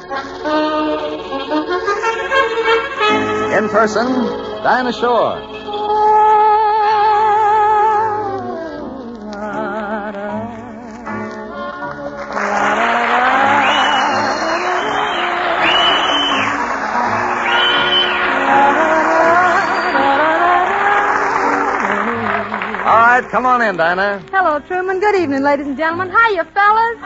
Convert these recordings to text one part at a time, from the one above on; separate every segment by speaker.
Speaker 1: In person, Dinah Shore. All right, come on in, Dinah.
Speaker 2: Hello, Truman. Good evening, ladies and gentlemen. Hiya, fellas.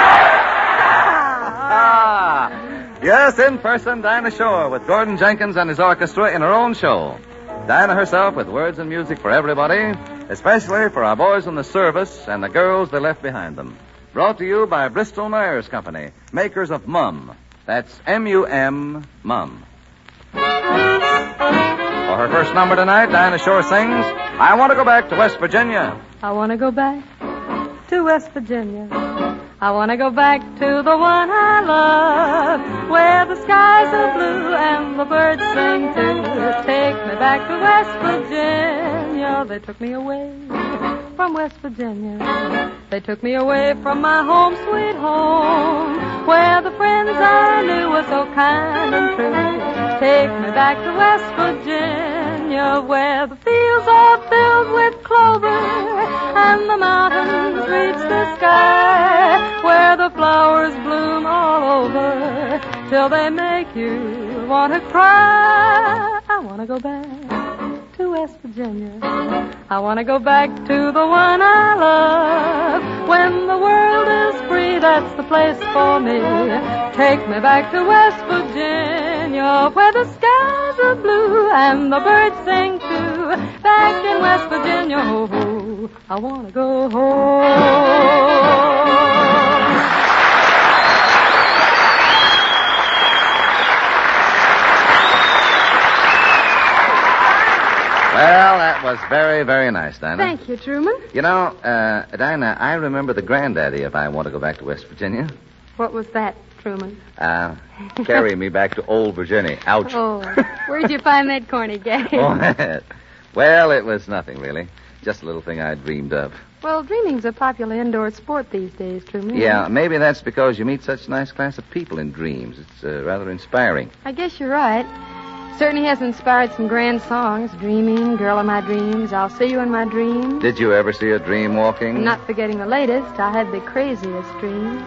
Speaker 1: Yes, in person, Dinah Shore with Gordon Jenkins and his orchestra in her own show. Dinah herself with words and music for everybody, especially for our boys in the service and the girls they left behind them. Brought to you by Bristol Myers Company, makers of Mum. That's M-U-M, Mum. For her first number tonight, Dinah Shore sings, I Want to Go Back to West Virginia.
Speaker 2: I want to go back to West Virginia. I want to go back to the one I love, where the skies are blue and the birds sing too. Take me back to West Virginia. They took me away from West Virginia. They took me away from my home, sweet home, where the friends I knew were so kind and true. Take me back to West Virginia, where the fields are filled with clover and the mountains reach the sky, where the flowers bloom all over till they make you want to cry. I want to go back to West Virginia. I want to go back to the one I love. When the world is free, that's the place for me. Take me back to West Virginia, where the skies are blue and the birds sing too. Back in West Virginia, oh, oh, I want to go home.
Speaker 1: Well, that was very, very nice, Dinah.
Speaker 2: Thank you, Truman.
Speaker 1: You know, Dinah, I remember the granddaddy if I want to go back to West Virginia.
Speaker 2: What was that, Truman?
Speaker 1: Carry me back to old Virginia. Ouch.
Speaker 2: Oh, where'd you find that corny gag?
Speaker 1: Well, it was nothing, really. Just a little thing I dreamed of.
Speaker 2: Well, dreaming's a popular indoor sport these days, Truman.
Speaker 1: Yeah, maybe that's because you meet such a nice class of people in dreams. It's rather inspiring.
Speaker 2: I guess you're right. Certainly has inspired some grand songs. Dreaming, Girl of My Dreams, I'll See You in My Dreams.
Speaker 1: Did you ever see a dream walking?
Speaker 2: Not forgetting the latest, I had the craziest dream.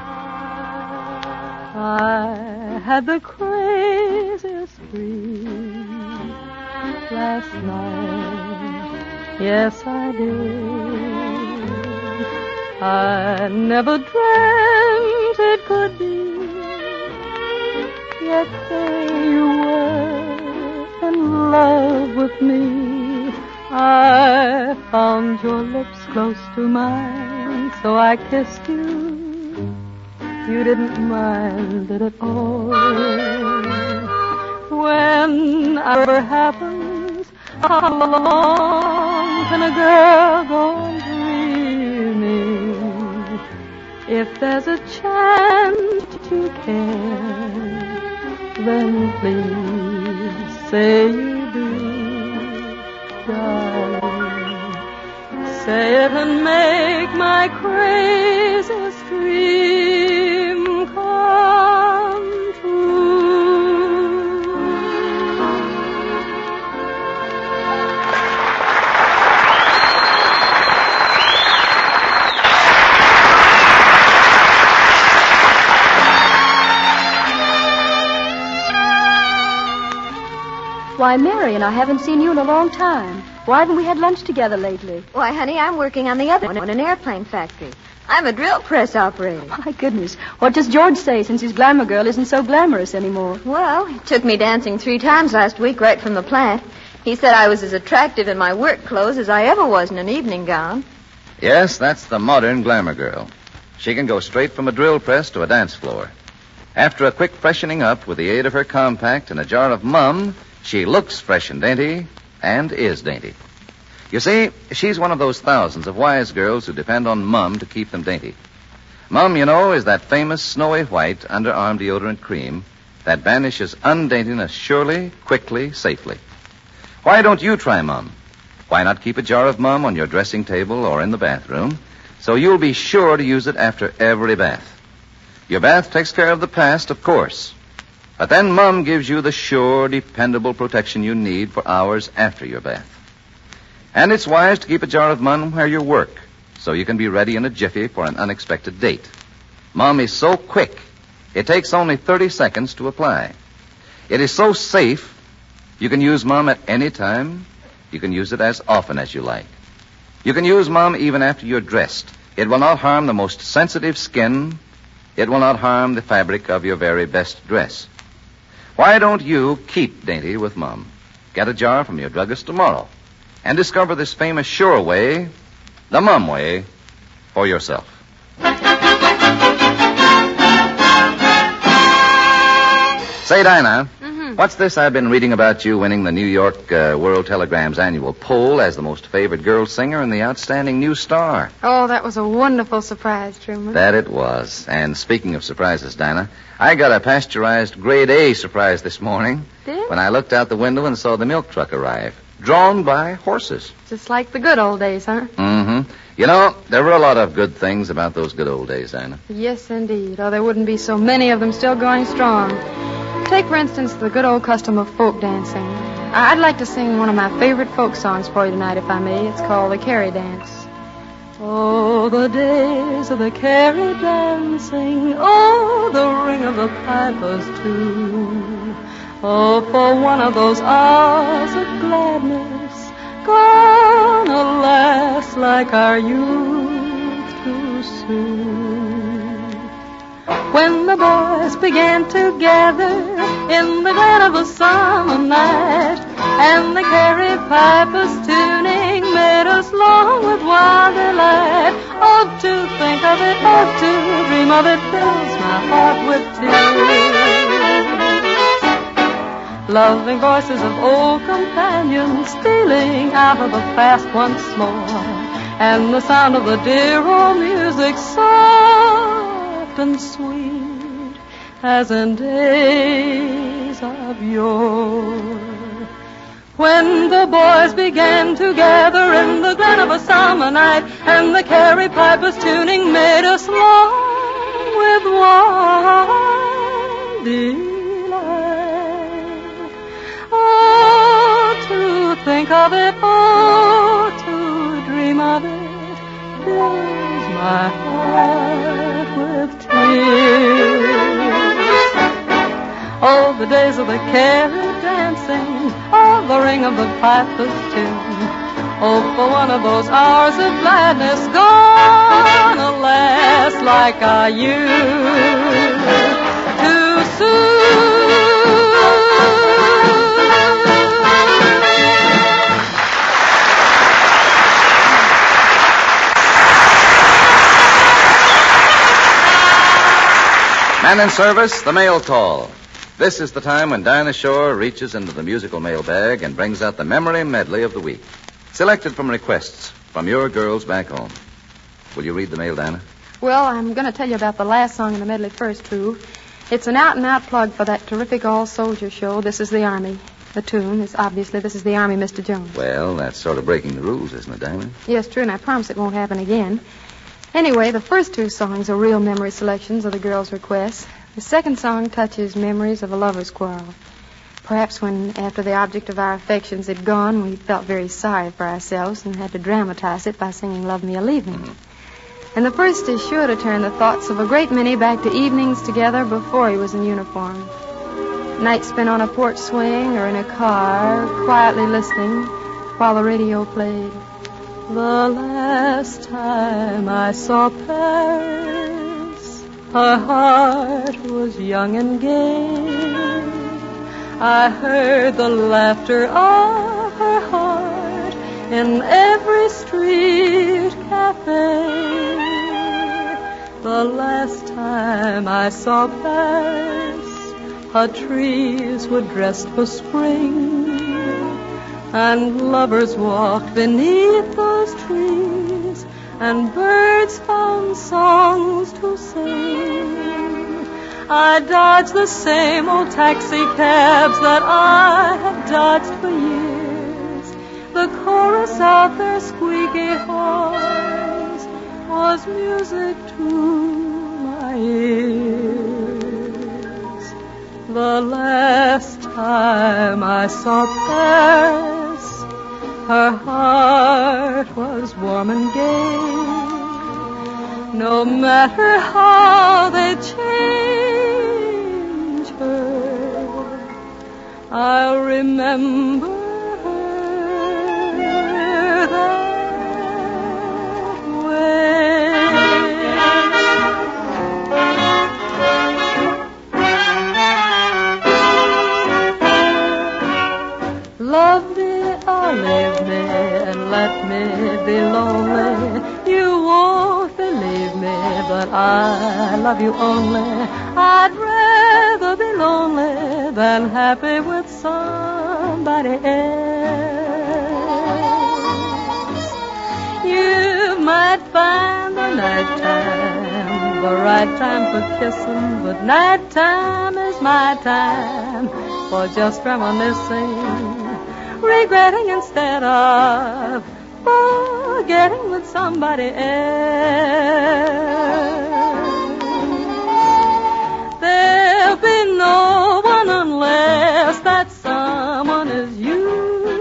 Speaker 2: I had the craziest dream last night. Yes, I did. I never dreamt it could be. Yet there you were, in love with me. I found your lips close to mine, so I kissed you. You didn't mind it at all. Whenever happens, how long can a girl go on dreaming? If there's a chance to care, then please say you do, darling. Say it and make my craziest dream come true.
Speaker 3: Why, Marion, I haven't seen you in a long time. Why haven't we had lunch together lately?
Speaker 4: Why, honey, I'm working on the other one in an airplane factory. I'm a drill press operator.
Speaker 3: My goodness. What does George say since his glamour girl isn't so glamorous anymore?
Speaker 4: Well, he took me dancing 3 times last week right from the plant. He said I was as attractive in my work clothes as I ever was in an evening gown.
Speaker 1: Yes, that's the modern glamour girl. She can go straight from a drill press to a dance floor. After a quick freshening up with the aid of her compact and a jar of Mum, she looks fresh and dainty, and is dainty. You see, she's one of those thousands of wise girls who depend on Mum to keep them dainty. Mum, you know, is that famous snowy white underarm deodorant cream that banishes undaintiness surely, quickly, safely. Why don't you try Mum? Why not keep a jar of Mum on your dressing table or in the bathroom so you'll be sure to use it after every bath? Your bath takes care of the past, of course. But then Mom gives you the sure, dependable protection you need for hours after your bath. And it's wise to keep a jar of Mum where you work, so you can be ready in a jiffy for an unexpected date. Mum is so quick, it takes only 30 seconds to apply. It is so safe, you can use Mum at any time. You can use it as often as you like. You can use Mum even after you're dressed. It will not harm the most sensitive skin. It will not harm the fabric of your very best dress. Why don't you keep dainty with Mum? Get a jar from your druggist tomorrow and discover this famous sure way, the Mum way, for yourself. Say, Dinah, what's this I've been reading about you winning the New York World Telegram's annual poll as the most favored girl singer and the outstanding new star?
Speaker 5: Oh, that was a wonderful surprise, Truman.
Speaker 1: That it was. And speaking of surprises, Dinah, I got a pasteurized grade A surprise this morning.
Speaker 5: Did?
Speaker 1: When I looked out the window and saw the milk truck arrive, drawn by horses.
Speaker 5: Just like the good old days, huh?
Speaker 1: Mm-hmm. You know, there were a lot of good things about those good old days, Dinah.
Speaker 5: Yes, indeed. Or there wouldn't be so many of them still going strong. Take, for instance, the good old custom of folk dancing. I'd like to sing one of my favorite folk songs for you tonight, if I may. It's called the Carrie Dance. Oh, the days of the Carrie dancing. Oh, the ring of the piper's tune. Oh, for one of those hours of gladness, gone, alas, like our youth too soon. When the boys began to gather in the glen of a summer night, and the Carrie pipers tuning made us long with wild delight. Oh, to think of it, oh, to dream of it fills my heart with tears. Loving voices of old companions stealing out of the past once more, and the sound of the dear old music soft and sweet as in days of yore. When the boys began to gather in the glen of a summer night, and the Carrie pipers tuning made us long with wild delight. Oh, to think of it, oh, to dream of it, fills my heart with tears. Oh, the days of the Carrie dancing, oh, the ring of the piper's tune. Oh, for one of those hours of gladness gone, alas, like our youth too soon.
Speaker 1: Man in service, the mail call. This is the time when Dinah Shore reaches into the musical mailbag and brings out the memory medley of the week, selected from requests from your girls back home. Will you read the mail, Dinah?
Speaker 5: Well, I'm going to tell you about the last song in the medley first, True. It's an out-and-out plug for that terrific all-soldier show, This Is the Army. The tune is obviously This Is the Army, Mr. Jones.
Speaker 1: Well, that's sort of breaking the rules, isn't it, Dinah?
Speaker 5: Yes, True, and I promise it won't happen again. Anyway, the first two songs are real memory selections of the girls' requests. The second song touches memories of a lover's quarrel. Perhaps when, after the object of our affections had gone, we felt very sorry for ourselves and had to dramatize it by singing Love Me or Leave Me. And the first is sure to turn the thoughts of a great many back to evenings together before he was in uniform. Nights spent on a porch swing or in a car, quietly listening while the radio played. The last time I saw Paris, her heart was young and gay. I heard the laughter of her heart in every street cafe. The last time I saw Paris, her trees were dressed for spring, and lovers walked beneath those trees, and birds found songs to sing. I dodged the same old taxi cabs that I had dodged for years. The chorus of their squeaky horns was music to my ears.
Speaker 2: The last time I saw Paris, her heart was warm and gay. No matter how they change her, I'll remember her that way. Love me or leave me and let me be lonely. You won't believe me, but I love you only. I'd rather be lonely than happy with somebody else. You might find the nighttime the right time for kissing, but nighttime is my time for just reminiscing, regretting instead of forgetting with somebody else. There'll be no one unless that someone is you.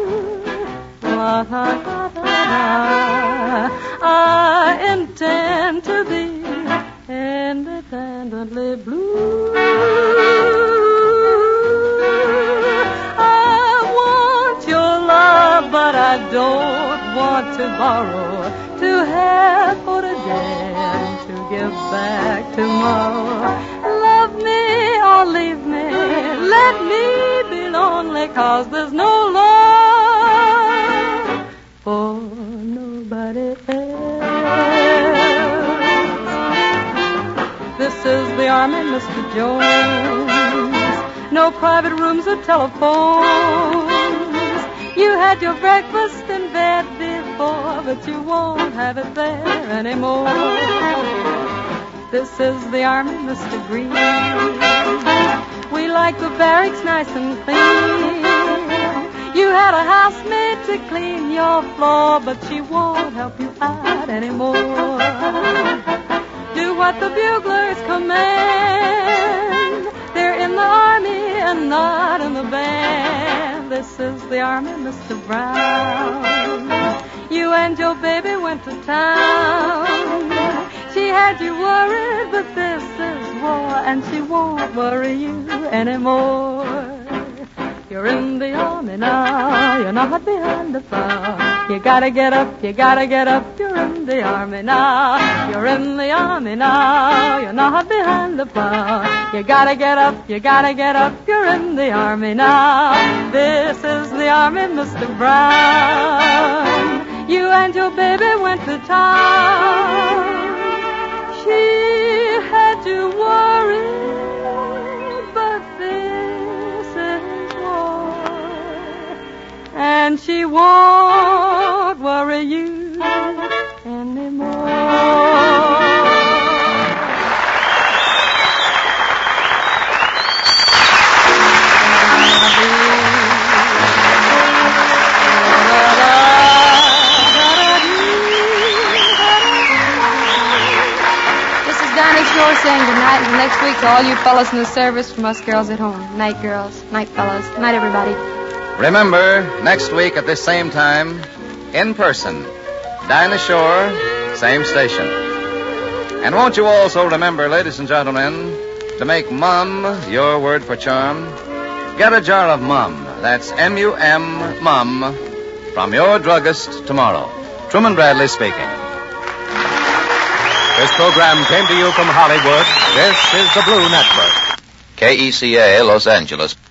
Speaker 2: I intend to be independently blue. But I don't want to borrow, to have for today and to give back tomorrow. Love me or leave me, let me be lonely, 'cause there's no love for nobody else. This is the Army, Mr. Jones. No private rooms or telephones. You had your breakfast in bed before, but you won't have it there anymore. This is the Army, Mr. Green. We like the barracks nice and clean. You had a housemaid to clean your floor, but she won't help you out anymore. Do what the buglers command. They're in the Army and not in the band. This is the Army, Mr. Brown. You and your baby went to town. She had you worried, but this is war, and she won't worry you anymore. You're in the Army now, you're not behind the plow. You gotta get up, you gotta get up, you're in the Army now. You're in the Army now, you're not behind the plow. You gotta get up, you gotta get up, you're in the Army now. This is the Army, Mr. Brown. You and your baby went to town. She had you worried, but this is war, and she won't worry you anymore.
Speaker 5: Shore saying goodnight until next week to all you fellas in the service from us girls at home. Night, girls. Night, fellas. Night, everybody.
Speaker 1: Remember, next week at this same time, in person, Dinah Shore, same station. And won't you also remember, ladies and gentlemen, to make Mum your word for charm? Get a jar of Mum. That's M-U-M, Mum, from your druggist tomorrow. Truman Bradley speaking.
Speaker 6: This program came to you from Hollywood. This is the Blue Network.
Speaker 1: KECA, Los Angeles.